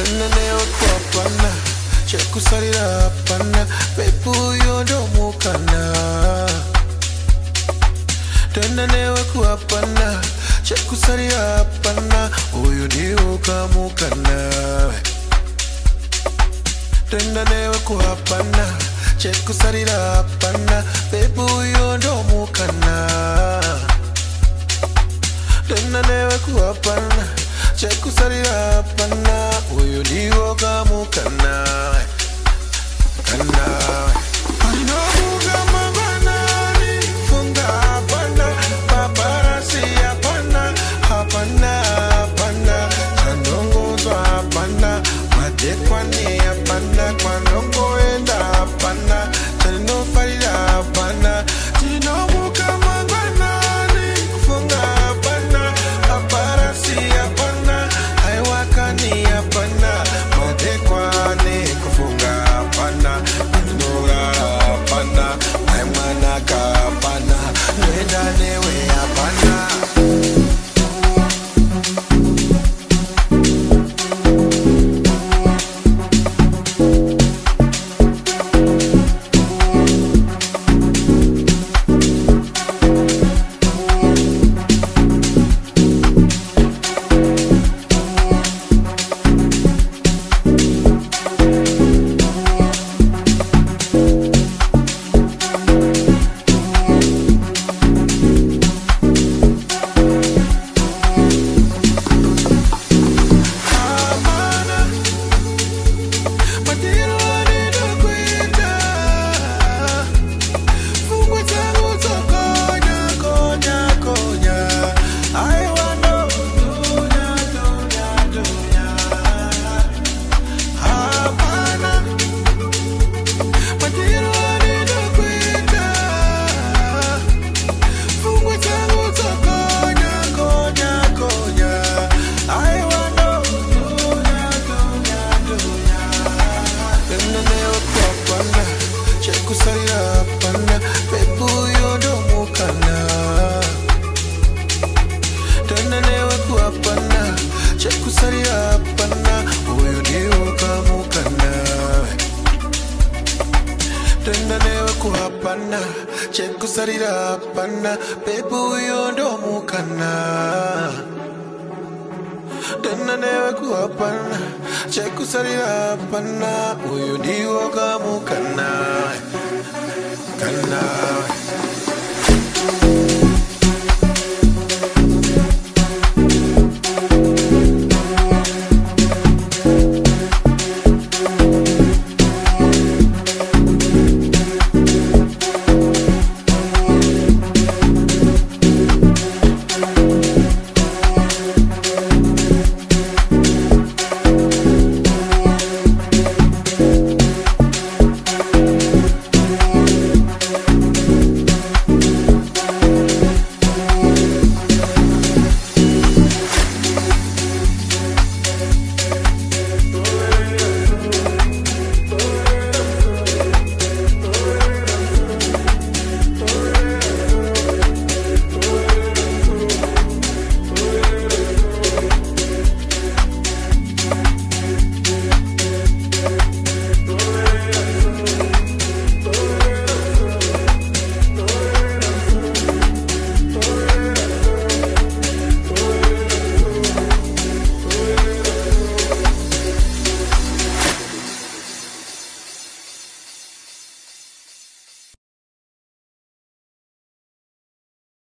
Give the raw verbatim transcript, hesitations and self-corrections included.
Tena newe kwa pana Cheku sarira pana Pepu yondo mukana Tena newe kwa pana Cheku sarira pana Uyu diwo kamukana Tena newe kwa pana Cheku sarira pana Pepu yondo mukana Tena newe kwa pana Cheku sarira pana Uyu diwo kamukana Kana Anobuga mabanani Funga hapana Paparasi hapana Hapana hapana Kandongozo hapana Madekwani hapana Kwanongo enda hapana Chalino farida hapana Tinobuga mabanani Funga hapana Paparasi hapana Haiwakani hapana Madekwani kufunga hapana Nura hapana Haimanaka hapana Nwenda newe hapana Cheku sarira pana Pepu yondo mukana Tena newe kuwa pana Cheku sarira pana Uyu diwo kamukana Kana